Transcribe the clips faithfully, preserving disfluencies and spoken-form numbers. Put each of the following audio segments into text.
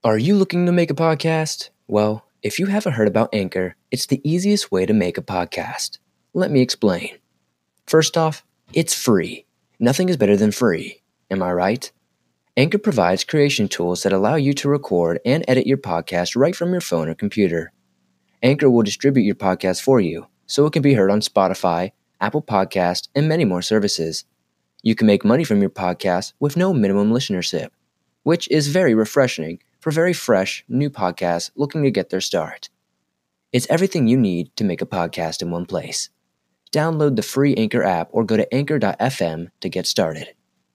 Are you looking to make a podcast? Well, if you haven't heard about Anchor, it's the easiest way to make a podcast. Let me explain. First off, it's free. Nothing is better than free. Am I right? Anchor provides creation tools that allow you to record and edit your podcast right from your phone or computer. Anchor will distribute your podcast for you, so it can be heard on Spotify, Apple Podcasts, and many more services. You can make money from your podcast with no minimum listenership, which is very refreshing for very fresh, new podcasts looking to get their start. It's everything you need to make a podcast in one place. Download the free Anchor app or go to anchor dot f m to get started.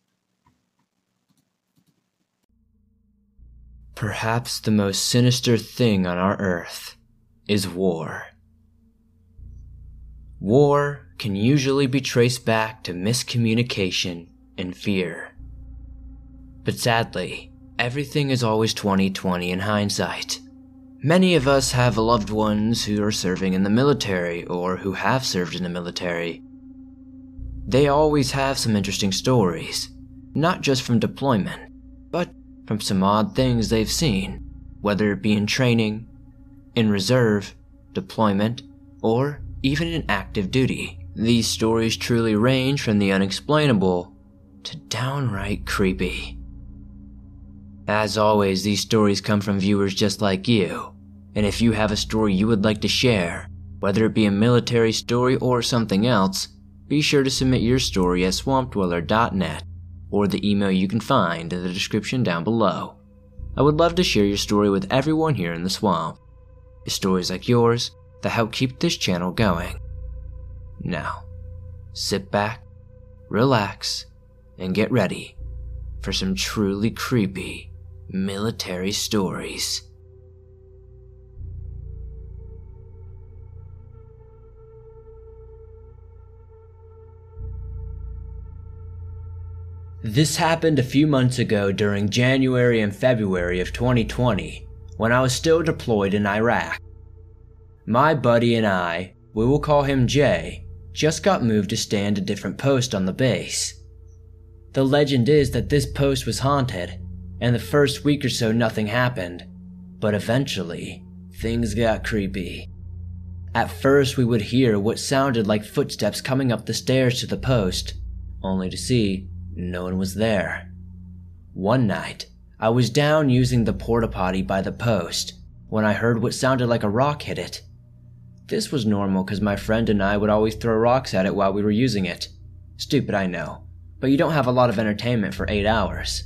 Perhaps the most sinister thing on our earth is war. War can usually be traced back to miscommunication and fear. But sadly, everything is always twenty twenty in hindsight. Many of us have loved ones who are serving in the military or who have served in the military. They always have some interesting stories, not just from deployment, but from some odd things they've seen, whether it be in training, in reserve, deployment, or even in active duty. These stories truly range from the unexplainable to downright creepy. As always, these stories come from viewers just like you, and if you have a story you would like to share, whether it be a military story or something else, be sure to submit your story at swamp dweller dot net or the email you can find in the description down below. I would love to share your story with everyone here in the swamp. It's stories like yours that help keep this channel going. Now, sit back, relax, and get ready for some truly creepy military stories. This happened a few months ago during January and February of twenty twenty, when I was still deployed in Iraq. My buddy and I, we will call him Jay, just got moved to stand a different post on the base. The legend is that this post was haunted, and the first week or so nothing happened, but eventually, things got creepy. At first we would hear what sounded like footsteps coming up the stairs to the post, only to see no one was there. One night, I was down using the porta potty by the post when I heard what sounded like a rock hit it. This was normal because my friend and I would always throw rocks at it while we were using it. Stupid, I know, but you don't have a lot of entertainment for eight hours.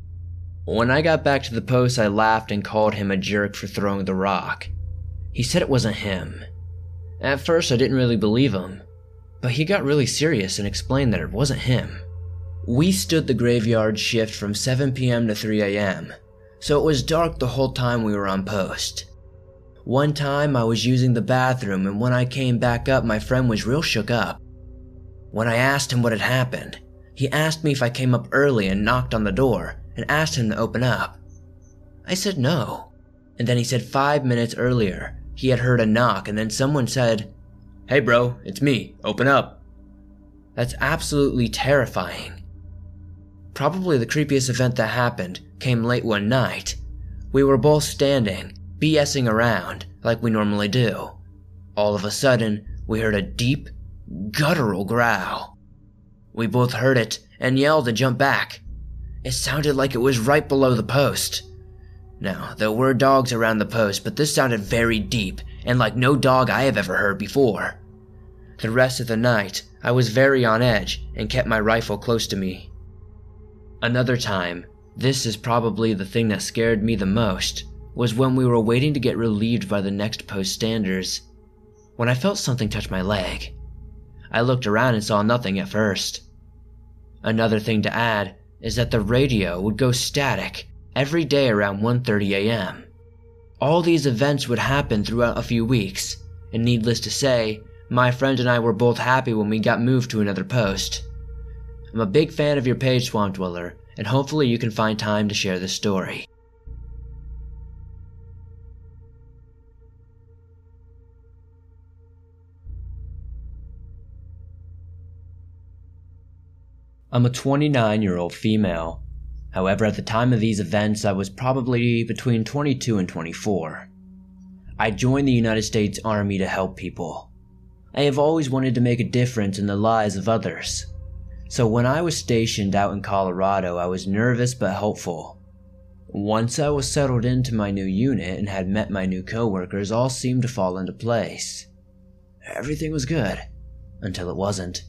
When I got back to the post, I laughed and called him a jerk for throwing the rock. He said it wasn't him. At first, I didn't really believe him, but he got really serious and explained that it wasn't him. We stood the graveyard shift from seven p m to three a m, so it was dark the whole time we were on post. One time I was using the bathroom, and when I came back up, my friend was real shook up. When I asked him what had happened, he asked me if I came up early and knocked on the door and asked him to open up. I said no, and then he said five minutes earlier he had heard a knock, and then someone said, "Hey bro, it's me, open up." That's absolutely terrifying. Probably the creepiest event that happened came late one night. We were both standing, BSing around like we normally do. All of a sudden, we heard a deep, guttural growl. We both heard it and yelled to jump back. It sounded like it was right below the post. Now, there were dogs around the post, but this sounded very deep and like no dog I have ever heard before. The rest of the night, I was very on edge and kept my rifle close to me. Another time, this is probably the thing that scared me the most, was when we were waiting to get relieved by the next post standers, when I felt something touch my leg. I looked around and saw nothing at first. Another thing to add is that the radio would go static every day around one thirty a m All these events would happen throughout a few weeks, and needless to say, my friend and I were both happy when we got moved to another post. I'm a big fan of your page, Swamp Dweller, and hopefully you can find time to share this story. I'm a twenty-nine-year-old female. However, at the time of these events, I was probably between twenty-two and twenty-four. I joined the United States Army to help people. I have always wanted to make a difference in the lives of others. So when I was stationed out in Colorado, I was nervous but hopeful. Once I was settled into my new unit and had met my new coworkers, all seemed to fall into place. Everything was good, until it wasn't.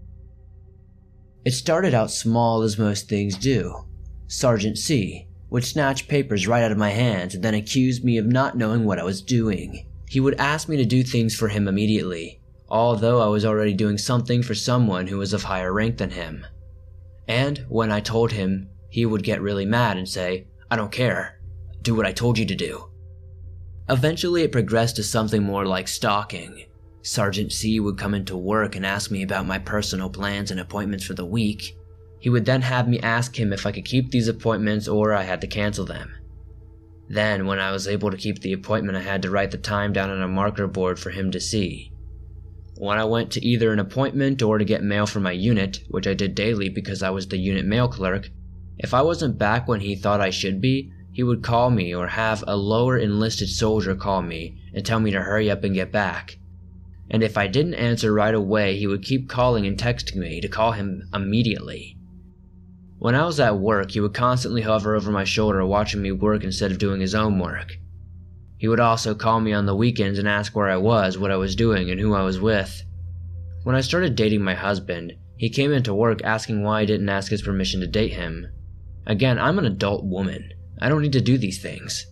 It started out small as most things do. Sergeant C would snatch papers right out of my hands and then accuse me of not knowing what I was doing. He would ask me to do things for him immediately, although I was already doing something for someone who was of higher rank than him. And when I told him, he would get really mad and say, "I don't care. Do what I told you to do." Eventually it progressed to something more like stalking. Sergeant C would come into work and ask me about my personal plans and appointments for the week. He would then have me ask him if I could keep these appointments or I had to cancel them. Then, when I was able to keep the appointment, I had to write the time down on a marker board for him to see. When I went to either an appointment or to get mail from my unit, which I did daily because I was the unit mail clerk, if I wasn't back when he thought I should be, he would call me or have a lower enlisted soldier call me and tell me to hurry up and get back. And if I didn't answer right away, he would keep calling and texting me to call him immediately. When I was at work, he would constantly hover over my shoulder watching me work instead of doing his own work. He would also call me on the weekends and ask where I was, what I was doing, and who I was with. When I started dating my husband, he came into work asking why I didn't ask his permission to date him. Again, I'm an adult woman. I don't need to do these things.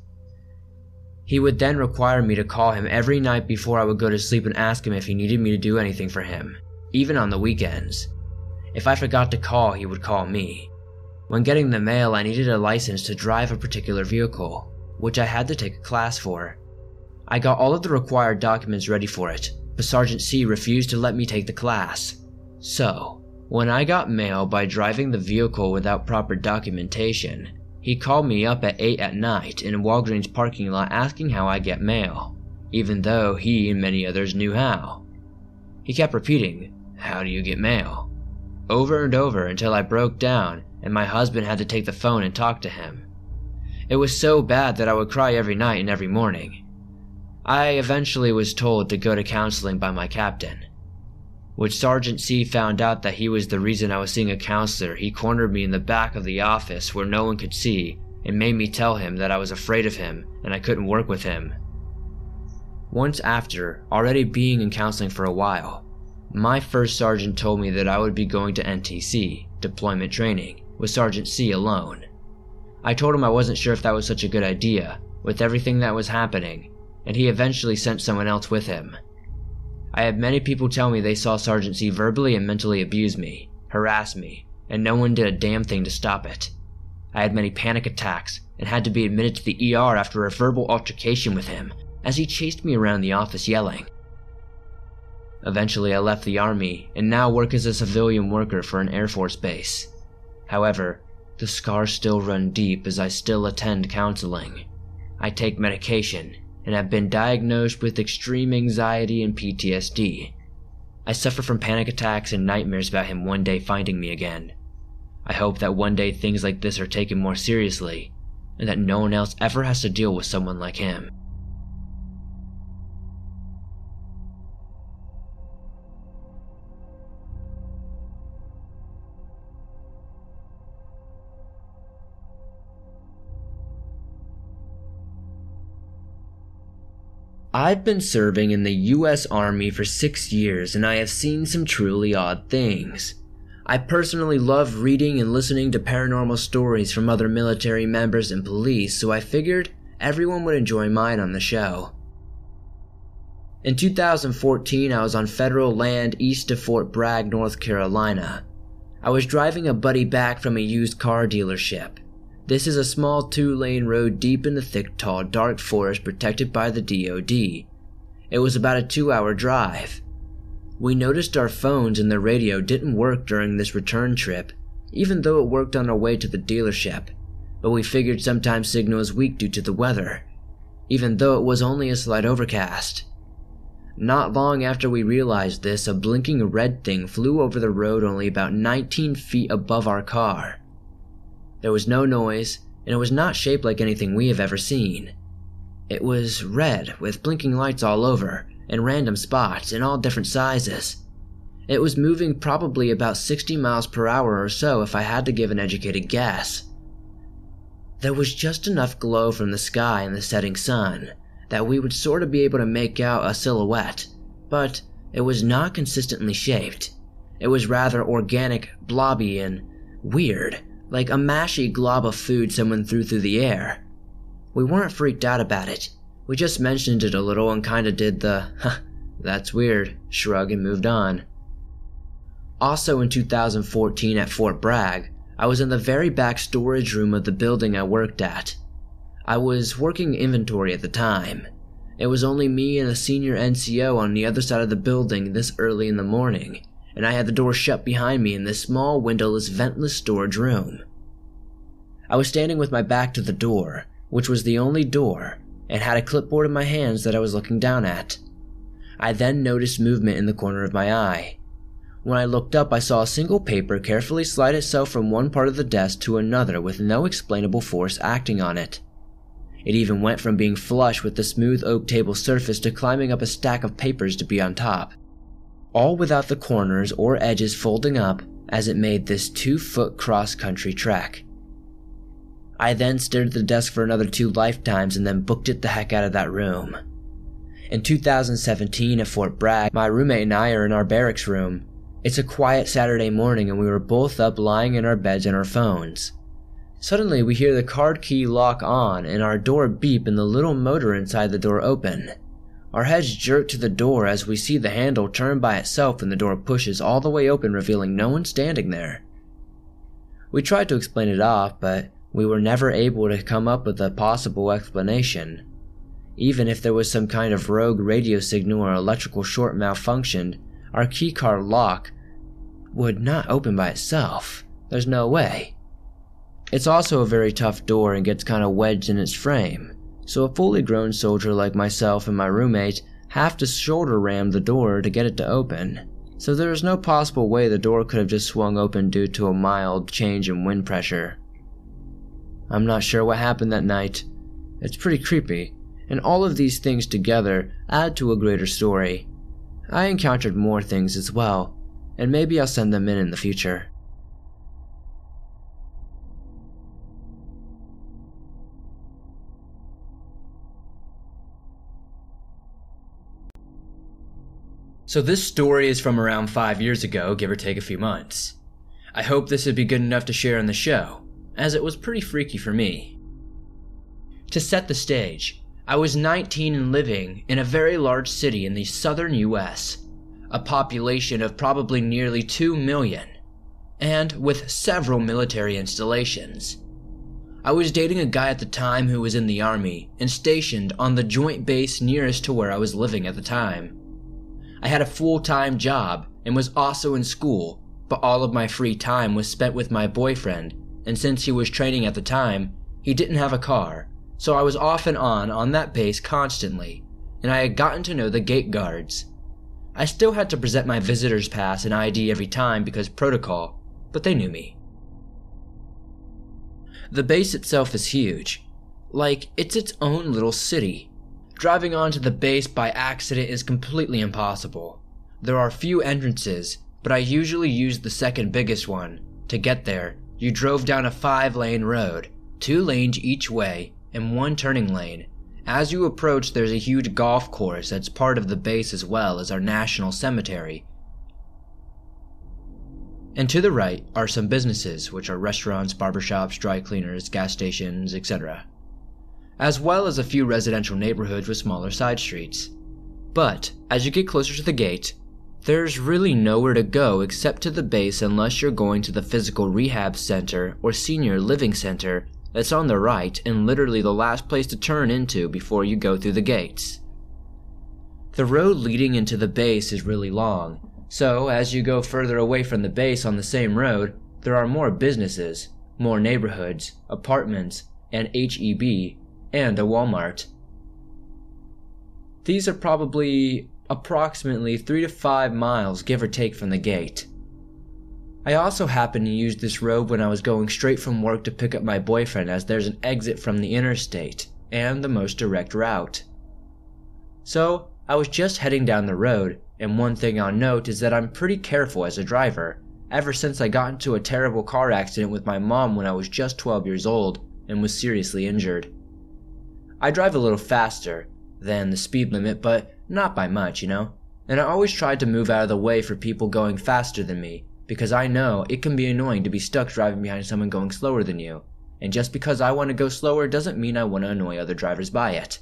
He would then require me to call him every night before I would go to sleep and ask him if he needed me to do anything for him, even on the weekends. If I forgot to call, he would call me. When getting the mail, I needed a license to drive a particular vehicle, which I had to take a class for. I got all of the required documents ready for it, but Sergeant C refused to let me take the class. So, when I got mail by driving the vehicle without proper documentation, he called me up at eight at night in a Walgreens parking lot asking how I get mail, even though he and many others knew how. He kept repeating, "How do you get mail?" over and over until I broke down and my husband had to take the phone and talk to him. It was so bad that I would cry every night and every morning. I eventually was told to go to counseling by my captain. When Sergeant C found out that he was the reason I was seeing a counselor, he cornered me in the back of the office where no one could see and made me tell him that I was afraid of him and I couldn't work with him. Once after, already being in counseling for a while, my first sergeant told me that I would be going to N T C, deployment training, with Sergeant C alone. I told him I wasn't sure if that was such a good idea, with everything that was happening, and he eventually sent someone else with him. I had many people tell me they saw Sergeant C verbally and mentally abuse me, harass me, and no one did a damn thing to stop it. I had many panic attacks and had to be admitted to the E R after a verbal altercation with him, as he chased me around the office yelling. Eventually I left the Army and now work as a civilian worker for an Air Force base. However, the scars still run deep as I still attend counseling. I take medication and have been diagnosed with extreme anxiety and P T S D. I suffer from panic attacks and nightmares about him one day finding me again. I hope that one day things like this are taken more seriously, and that no one else ever has to deal with someone like him. I've been serving in the U S Army for six years and I have seen some truly odd things. I personally love reading and listening to paranormal stories from other military members and police, so I figured everyone would enjoy mine on the show. In two thousand fourteen, I was on federal land east of Fort Bragg, North Carolina. I was driving a buddy back from a used car dealership. This is a small two-lane road deep in the thick, tall, dark forest protected by the D O D. It was about a two-hour drive. We noticed our phones and the radio didn't work during this return trip, even though it worked on our way to the dealership, but we figured sometimes signal is weak due to the weather, even though it was only a slight overcast. Not long after we realized this, a blinking red thing flew over the road only about nineteen feet above our car. There was no noise, and it was not shaped like anything we have ever seen. It was red, with blinking lights all over, and random spots in all different sizes. It was moving probably about sixty miles per hour or so if I had to give an educated guess. There was just enough glow from the sky and the setting sun that we would sort of be able to make out a silhouette, but it was not consistently shaped. It was rather organic, blobby, and weird, like a mashy glob of food someone threw through the air. We weren't freaked out about it. We just mentioned it a little and kinda did the, huh, that's weird, shrug and moved on. Also in two thousand fourteen at Fort Bragg, I was in the very back storage room of the building I worked at. I was working inventory at the time. It was only me and a senior N C O on the other side of the building this early in the morning, and I had the door shut behind me in this small windowless ventless storage room. I was standing with my back to the door, which was the only door, and had a clipboard in my hands that I was looking down at. I then noticed movement in the corner of my eye. When I looked up, I saw a single paper carefully slide itself from one part of the desk to another with no explainable force acting on it. It even went from being flush with the smooth oak table surface to climbing up a stack of papers to be on top, all without the corners or edges folding up as it made this two-foot cross-country trek. I then stared at the desk for another two lifetimes and then booked it the heck out of that room. In two thousand seventeen at Fort Bragg, my roommate and I are in our barracks room. It's a quiet Saturday morning and we were both up lying in our beds and our phones. Suddenly we hear the card key lock on and our door beep and the little motor inside the door open. Our heads jerk to the door as we see the handle turn by itself and the door pushes all the way open, revealing no one standing there. We tried to explain it off, but we were never able to come up with a possible explanation. Even if there was some kind of rogue radio signal or electrical short malfunctioned, our keycard lock would not open by itself. There's no way. It's also a very tough door and gets kind of wedged in its frame, so a fully grown soldier like myself and my roommate have to shoulder ram the door to get it to open, so there is no possible way the door could have just swung open due to a mild change in wind pressure. I'm not sure what happened that night. It's pretty creepy, and all of these things together add to a greater story. I encountered more things as well, and maybe I'll send them in in the future. So this story is from around five years ago, give or take a few months. I hope this would be good enough to share on the show, as it was pretty freaky for me. To set the stage, I was nineteen and living in a very large city in the southern U S, a population of probably nearly two million, and with several military installations. I was dating a guy at the time who was in the army and stationed on the joint base nearest to where I was living at the time. I had a full-time job and was also in school, but all of my free time was spent with my boyfriend, and since he was training at the time, he didn't have a car, so I was off and on on that base constantly, and I had gotten to know the gate guards. I still had to present my visitor's pass and I D every time because protocol, but they knew me. The base itself is huge. Like, it's its own little city. Driving onto the base by accident is completely impossible. There are few entrances, but I usually used the second biggest one. To get there, you drove down a five-lane road, two lanes each way, and one turning lane. As you approach, there's a huge golf course that's part of the base as well as our national cemetery. And to the right are some businesses, which are restaurants, barbershops, dry cleaners, gas stations, et cetera, as well as a few residential neighborhoods with smaller side streets. But as you get closer to the gate, there's really nowhere to go except to the base unless you're going to the physical rehab center or senior living center that's on the right and literally the last place to turn into before you go through the gates. The road leading into the base is really long, so as you go further away from the base on the same road, there are more businesses, more neighborhoods, apartments, and H E B, and a Walmart. These are probably approximately three to five miles give or take from the gate. I also happened to use this road when I was going straight from work to pick up my boyfriend, as there's an exit from the interstate and the most direct route. So I was just heading down the road, and one thing I'll note is that I'm pretty careful as a driver, ever since I got into a terrible car accident with my mom when I was just twelve years old and was seriously injured. I drive a little faster than the speed limit, but not by much, you know? And I always tried to move out of the way for people going faster than me, because I know it can be annoying to be stuck driving behind someone going slower than you, and just because I want to go slower doesn't mean I want to annoy other drivers by it.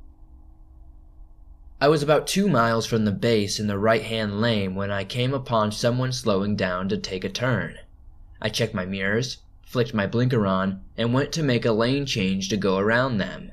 I was about two miles from the base in the right-hand lane when I came upon someone slowing down to take a turn. I checked my mirrors, flicked my blinker on, and went to make a lane change to go around them.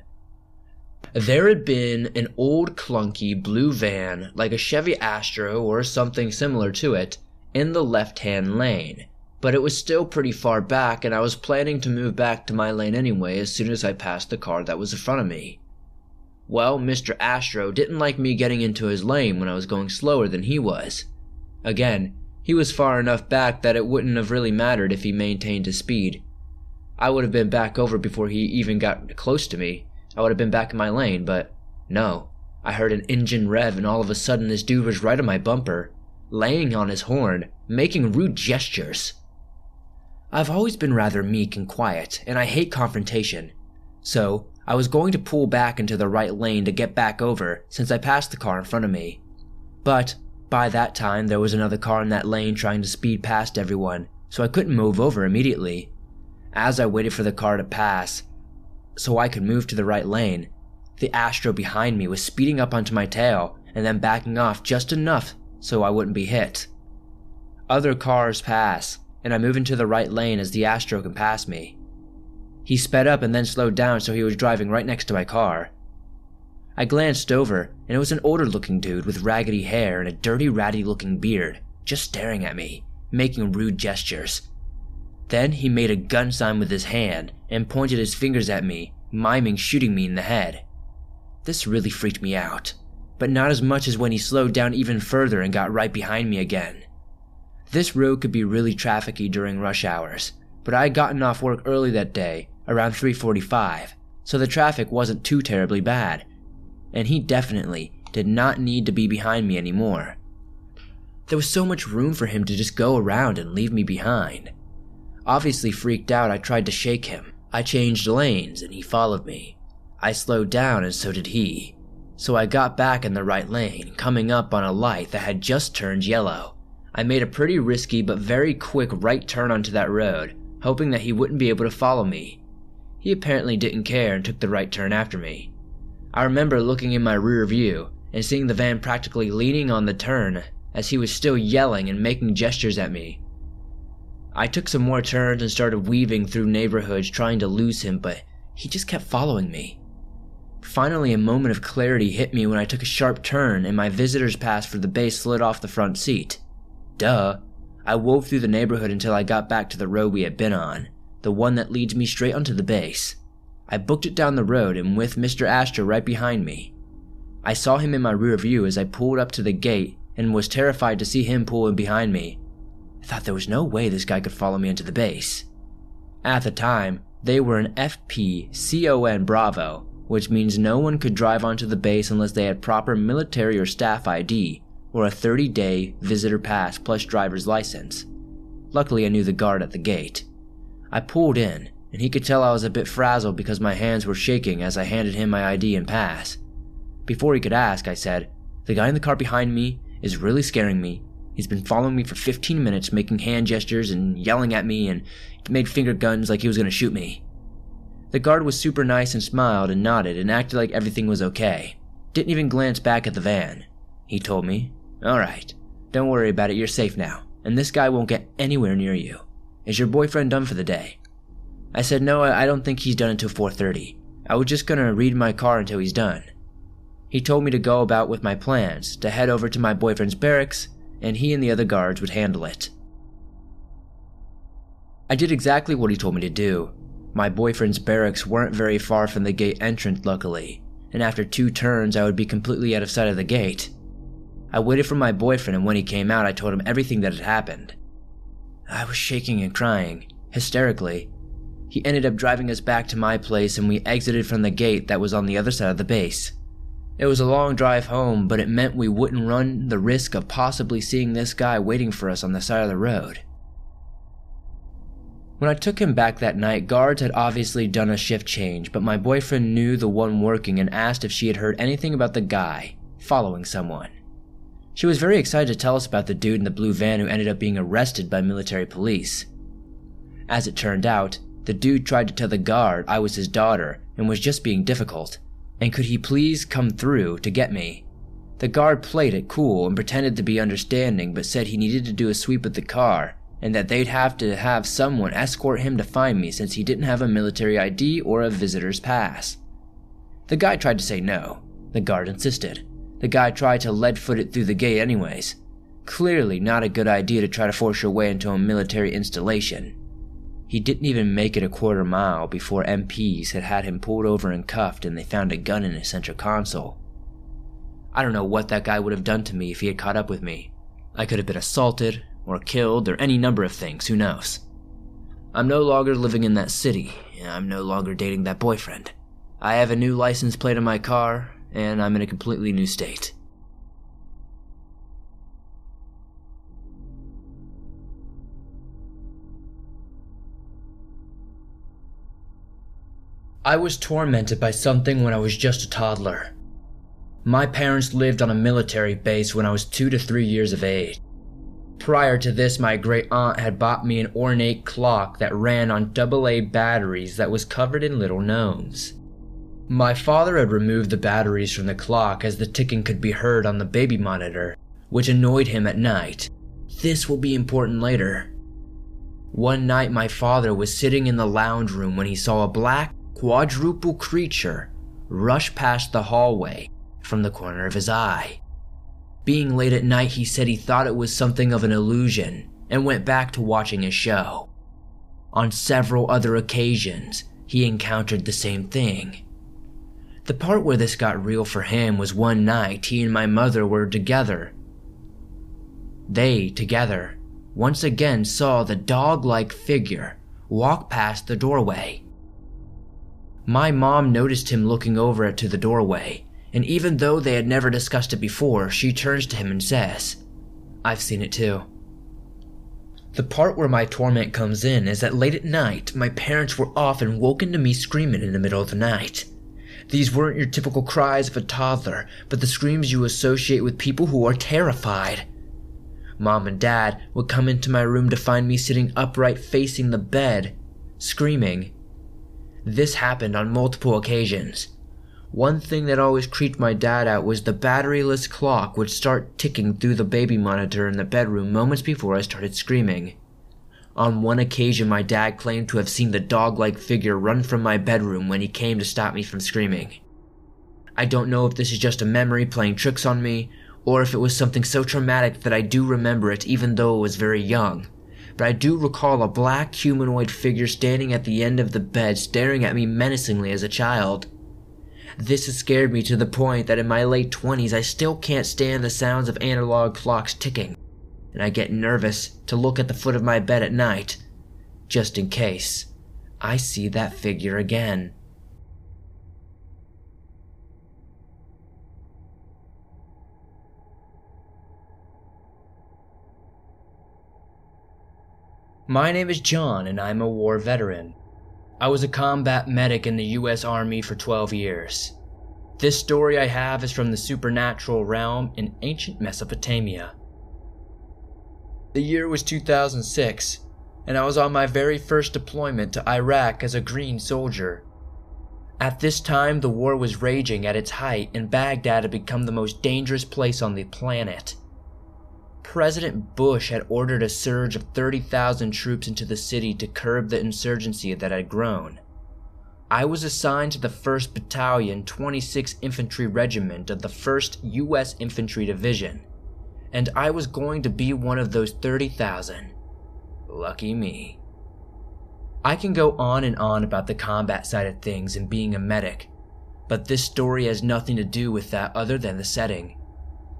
There had been an old clunky blue van, like a Chevy Astro or something similar to it, in the left-hand lane, but it was still pretty far back, and I was planning to move back to my lane anyway as soon as I passed the car that was in front of me. Well, Mister Astro didn't like me getting into his lane when I was going slower than he was. Again, he was far enough back that it wouldn't have really mattered if he maintained his speed. I would have been back over before he even got close to me. I would have been back in my lane, but no. I heard an engine rev, and all of a sudden this dude was right on my bumper, laying on his horn, making rude gestures. I've always been rather meek and quiet, and I hate confrontation. So, I was going to pull back into the right lane to get back over since I passed the car in front of me. But, by that time there was another car in that lane trying to speed past everyone, so I couldn't move over immediately. As I waited for the car to pass, so I could move to the right lane, the Astro behind me was speeding up onto my tail and then backing off just enough so I wouldn't be hit. Other cars pass, and I move into the right lane as the Astro can pass me. He sped up and then slowed down, so he was driving right next to my car. I glanced over, and it was an older-looking dude with raggedy hair and a dirty, ratty-looking beard, just staring at me, making rude gestures. Then he made a gun sign with his hand and pointed his fingers at me, miming shooting me in the head. This really freaked me out, but not as much as when he slowed down even further and got right behind me again. This road could be really trafficy during rush hours, but I had gotten off work early that day, around three forty-five, so the traffic wasn't too terribly bad, and he definitely did not need to be behind me anymore. There was so much room for him to just go around and leave me behind. Obviously freaked out, I tried to shake him. I changed lanes and he followed me. I slowed down and so did he, so I got back in the right lane, coming up on a light that had just turned yellow. I made a pretty risky but very quick right turn onto that road, hoping that he wouldn't be able to follow me. He apparently didn't care and took the right turn after me. I remember looking in my rear view and seeing the van practically leaning on the turn as he was still yelling and making gestures at me. I took some more turns and started weaving through neighborhoods trying to lose him, but he just kept following me. Finally, a moment of clarity hit me when I took a sharp turn and my visitor's pass for the base slid off the front seat. Duh. I wove through the neighborhood until I got back to the road we had been on, the one that leads me straight onto the base. I booked it down the road and with Mister Astro right behind me. I saw him in my rear view as I pulled up to the gate and was terrified to see him pulling behind me. I thought there was no way this guy could follow me into the base. At the time, they were an F P C O N Bravo, which means no one could drive onto the base unless they had proper military or staff I D, or a thirty-day visitor pass plus driver's license. Luckily, I knew the guard at the gate. I pulled in, and he could tell I was a bit frazzled because my hands were shaking as I handed him my I D and pass. Before he could ask, I said, "The guy in the car behind me is really scaring me. He's been following me for fifteen minutes, making hand gestures and yelling at me, and made finger guns like he was going to shoot me." The guard was super nice and smiled and nodded and acted like everything was okay. Didn't even glance back at the van. He told me, "Alright, don't worry about it, you're safe now, and this guy won't get anywhere near you. Is your boyfriend done for the day?" I said, "No, I don't think he's done until four thirty. I was just gonna read my car until he's done." He told me to go about with my plans, to head over to my boyfriend's barracks, and he and the other guards would handle it. I did exactly what he told me to do. My boyfriend's barracks weren't very far from the gate entrance, luckily, and after two turns I would be completely out of sight of the gate. I waited for my boyfriend, and when he came out I told him everything that had happened. I was shaking and crying, hysterically. He ended up driving us back to my place and we exited from the gate that was on the other side of the base. It was a long drive home, but it meant we wouldn't run the risk of possibly seeing this guy waiting for us on the side of the road. When I took him back that night, guards had obviously done a shift change, but my boyfriend knew the one working and asked if she had heard anything about the guy following someone. She was very excited to tell us about the dude in the blue van who ended up being arrested by military police. As it turned out, the dude tried to tell the guard I was his daughter and was just being difficult, and could he please come through to get me. The guard played it cool and pretended to be understanding, but said he needed to do a sweep of the car and that they'd have to have someone escort him to find me since he didn't have a military I D or a visitor's pass. The guy tried to say no. The guard insisted. The guy tried to lead-foot it through the gate anyways. Clearly not a good idea to try to force your way into a military installation. He didn't even make it a quarter mile before M Ps had had him pulled over and cuffed and they found a gun in his center console. I don't know what that guy would have done to me if he had caught up with me. I could have been assaulted, or killed, or any number of things, who knows. I'm no longer living in that city, and I'm no longer dating that boyfriend. I have a new license plate on my car, and I'm in a completely new state. I was tormented by something when I was just a toddler. My parents lived on a military base when I was two to three years of age. Prior to this, my great aunt had bought me an ornate clock that ran on double A batteries that was covered in little gnomes. My father had removed the batteries from the clock as the ticking could be heard on the baby monitor, which annoyed him at night. This will be important later. One night my father was sitting in the lounge room when he saw a black, quadruple creature rush past the hallway from the corner of his eye. Being late at night, he said he thought it was something of an illusion and went back to watching his show. On several other occasions, he encountered the same thing. The part where this got real for him was one night he and my mother were together. They, together, once again saw the dog-like figure walk past the doorway. My mom noticed him looking over it to the doorway, and even though they had never discussed it before, she turns to him and says, "I've seen it too." The part where my torment comes in is that late at night, my parents were often woken to me screaming in the middle of the night. These weren't your typical cries of a toddler, but the screams you associate with people who are terrified. Mom and Dad would come into my room to find me sitting upright facing the bed, screaming. This happened on multiple occasions. One thing that always creeped my dad out was the batteryless clock would start ticking through the baby monitor in the bedroom moments before I started screaming. On one occasion, my dad claimed to have seen the dog-like figure run from my bedroom when he came to stop me from screaming. I don't know if this is just a memory playing tricks on me, or if it was something so traumatic that I do remember it even though it was very young, but I do recall a black humanoid figure standing at the end of the bed staring at me menacingly as a child. This has scared me to the point that in my late twenties I still can't stand the sounds of analog clocks ticking, and I get nervous to look at the foot of my bed at night, just in case I see that figure again. My name is John and I'm a war veteran. I was a combat medic in the U S Army for twelve years. This story I have is from the supernatural realm in ancient Mesopotamia. The year was two thousand six, and I was on my very first deployment to Iraq as a green soldier. At this time, the war was raging at its height, and Baghdad had become the most dangerous place on the planet. President Bush had ordered a surge of thirty thousand troops into the city to curb the insurgency that had grown. I was assigned to the first Battalion, twenty-sixth Infantry Regiment of the first U S Infantry Division, and I was going to be one of those thirty thousand. Lucky me. I can go on and on about the combat side of things and being a medic, but this story has nothing to do with that other than the setting.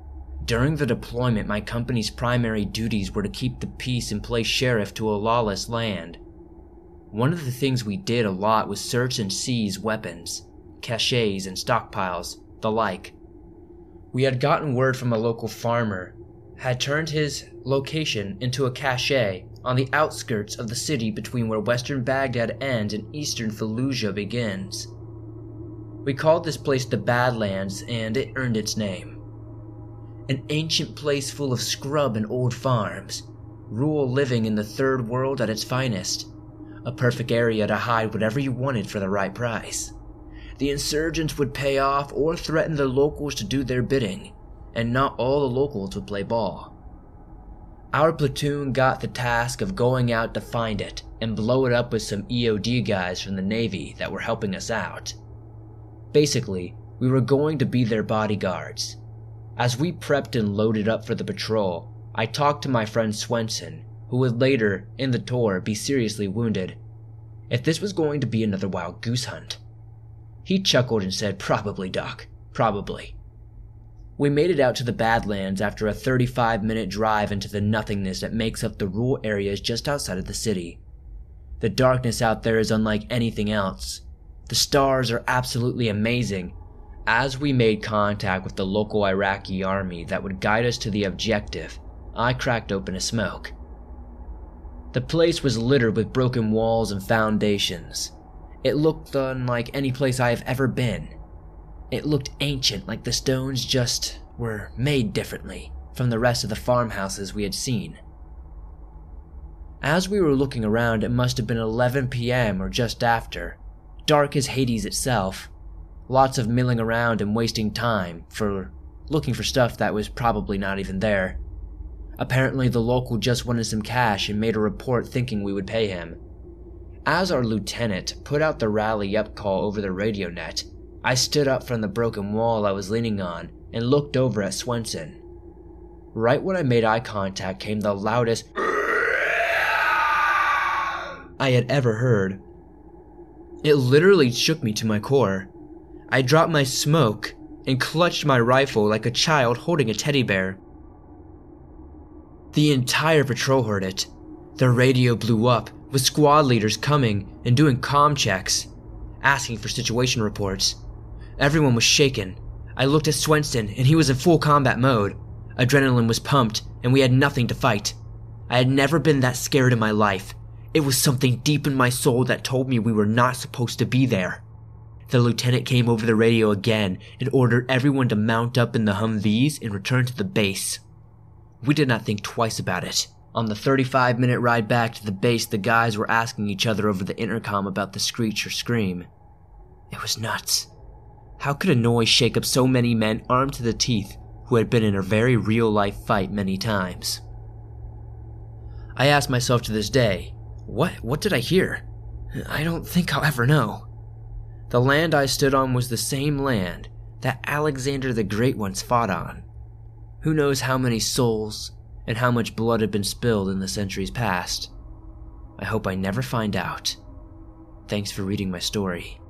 During the deployment, my company's primary duties were to keep the peace and play sheriff to a lawless land. One of the things we did a lot was search and seize weapons, caches and stockpiles, the like. We had gotten word from a local farmer had turned his location into a cache on the outskirts of the city between where western Baghdad ends and eastern Fallujah begins. We called this place the Badlands, and it earned its name. An ancient place full of scrub and old farms, rural living in the third world at its finest, a perfect area to hide whatever you wanted for the right price. The insurgents would pay off or threaten the locals to do their bidding, and not all the locals would play ball. Our platoon got the task of going out to find it and blow it up with some E O D guys from the Navy that were helping us out. Basically, we were going to be their bodyguards. As we prepped and loaded up for the patrol, I talked to my friend Swenson, who would later, in the tour, be seriously wounded, if this was going to be another wild goose hunt. He chuckled and said, "Probably, Doc, probably." We made it out to the Badlands after a thirty-five minute drive into the nothingness that makes up the rural areas just outside of the city. The darkness out there is unlike anything else. The stars are absolutely amazing. As we made contact with the local Iraqi army that would guide us to the objective, I cracked open a smoke. The place was littered with broken walls and foundations. It looked unlike any place I have ever been. It looked ancient, like the stones just were made differently from the rest of the farmhouses we had seen. As we were looking around, it must have been eleven p m or just after, dark as Hades itself. Lots of milling around and wasting time for looking for stuff that was probably not even there. Apparently the local just wanted some cash and made a report thinking we would pay him. As our lieutenant put out the rally up call over the radio net, I stood up from the broken wall I was leaning on and looked over at Swenson. Right when I made eye contact came the loudest I had ever heard. It literally shook me to my core. I dropped my smoke and clutched my rifle like a child holding a teddy bear. The entire patrol heard it. The radio blew up, with squad leaders coming and doing comm checks, asking for situation reports. Everyone was shaken. I looked at Swenson and he was in full combat mode. Adrenaline was pumped and we had nothing to fight. I had never been that scared in my life. It was something deep in my soul that told me we were not supposed to be there. The lieutenant came over the radio again and ordered everyone to mount up in the Humvees and return to the base. We did not think twice about it. On the thirty-five minute ride back to the base, the guys were asking each other over the intercom about the screech or scream. It was nuts. How could a noise shake up so many men armed to the teeth who had been in a very real-life fight many times? I ask myself to this day, what, what did I hear? I don't think I'll ever know. The land I stood on was the same land that Alexander the Great once fought on. Who knows how many souls and how much blood had been spilled in the centuries past. I hope I never find out. Thanks for reading my story.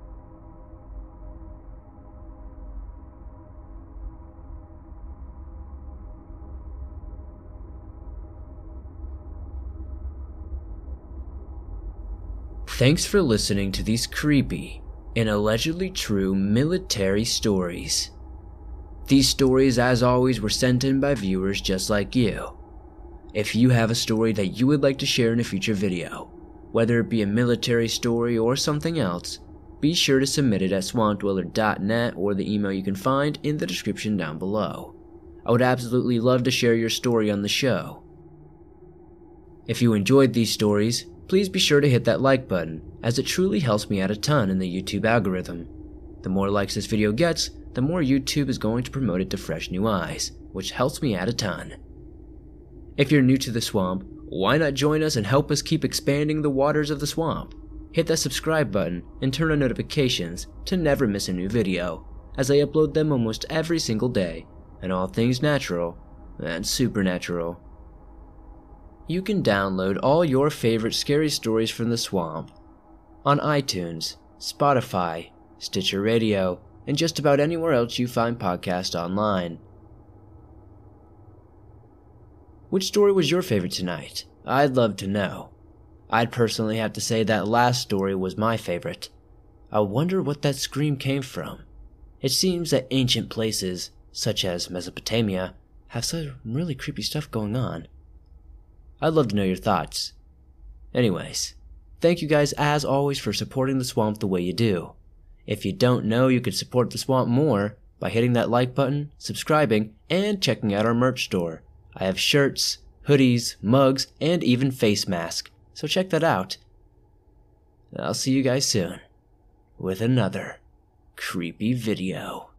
Thanks for listening to these creepy and allegedly true military stories. These stories, as always, were sent in by viewers just like you. If you have a story that you would like to share in a future video, whether it be a military story or something else, be sure to submit it at swamp dweller dot net or the email you can find in the description down below. I would absolutely love to share your story on the show. If you enjoyed these stories, please be sure to hit that like button, as it truly helps me out a ton in the YouTube algorithm. The more likes this video gets, the more YouTube is going to promote it to fresh new eyes, which helps me out a ton. If you're new to the swamp, why not join us and help us keep expanding the waters of the swamp? Hit that subscribe button and turn on notifications to never miss a new video, as I upload them almost every single day, and all things natural and supernatural. You can download all your favorite scary stories from the swamp on iTunes, Spotify, Stitcher Radio, and just about anywhere else you find podcasts online. Which story was your favorite tonight? I'd love to know. I'd personally have to say that last story was my favorite. I wonder what that scream came from. It seems that ancient places, such as Mesopotamia, have some really creepy stuff going on. I'd love to know your thoughts. Anyways, thank you guys as always for supporting the swamp the way you do. If you don't know you could support the swamp more by hitting that like button, subscribing, and checking out our merch store. I have shirts, hoodies, mugs, and even face masks, so check that out. I'll see you guys soon with another creepy video.